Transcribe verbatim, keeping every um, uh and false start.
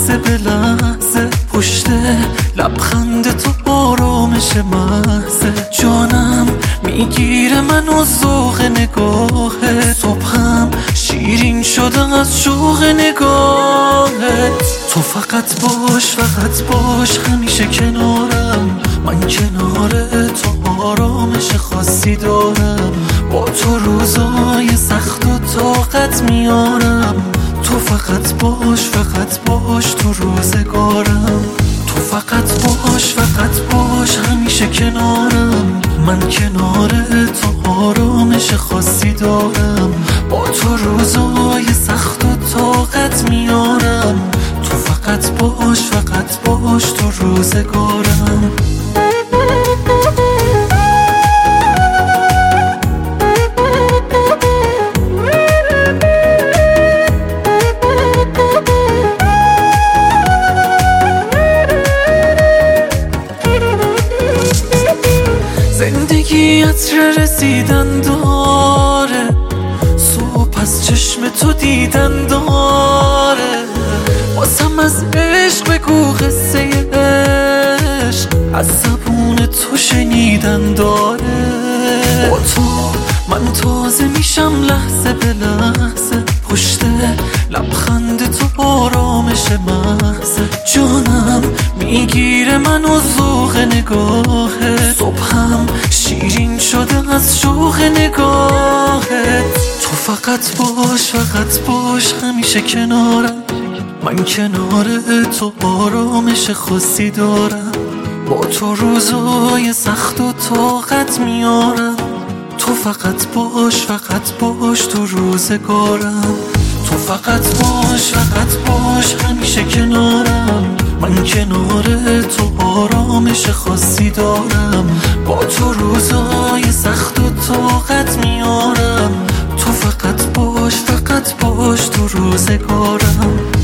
لحظه به لحظه، پشت لبخند تو آرامش محضه. جانم میگیره منو ذوق نگاهت، صبحم شیرین شده از شوق نگاهت. تو فقط باش فقط باش همیشه کنارم، من کنار تو آرامش خاصی دارم. با تو روزای سخت و طاقت میارم. تو فقط باش فقط باش تو روزگارم. تو فقط باش فقط باش همیشه کنارم، من کنار تو آرامش خاصی دارم. با تو روزای سخت و طاقت میارم. تو فقط باش فقط باش تو روزگارم. زندگی عطر رسیدن داره، صبح از چشم تو دیدن داره. واسم از عشق بگو قصه عشق، از زبون تو شنیدن داره. با تو من تازه میشم لحظه به لحظه، پشت لبخند تو آرامش محضه. جانم میگیره منو ذوق نگاهت، صبحم شیرین شده از شوق نگاهت. تو فقط باش فقط باش همیشه کنارم، من کنار تو آرامش خاصی دارم. با تو روزای سخت و طاقت میارم. تو فقط باش فقط باش تو روزگارم. تو فقط باش فقط باش همیشه کنارم، من کنار تو آرامش خاصی دارم. با تو روزای سخت و طاقت میارم. تو فقط باش فقط باش تو روزگارم.